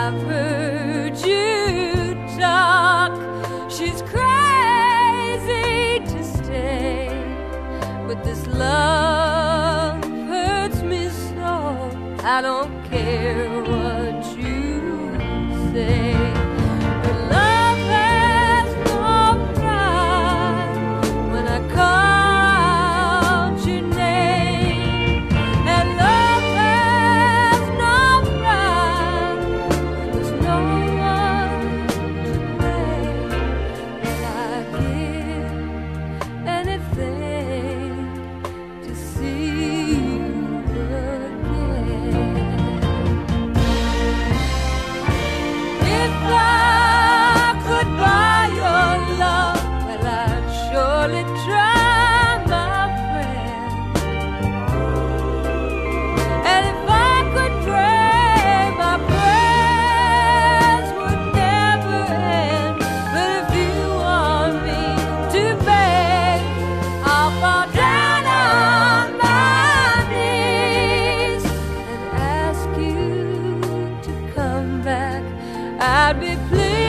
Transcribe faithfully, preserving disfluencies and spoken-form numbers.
I've heard you talk. She's crazy to stay, but this love hurts me so. I don't care what you say. Her love has no pride when I call your name, and love has no pride when there's no one to blame. But I'd give anything to see you again. If I could buy your love, well, I'd surely try, my friend. And if I could pray, my prayers would never end. But if you want me to beg, I'll fall down on my knees and ask you to come back. I'd be pleased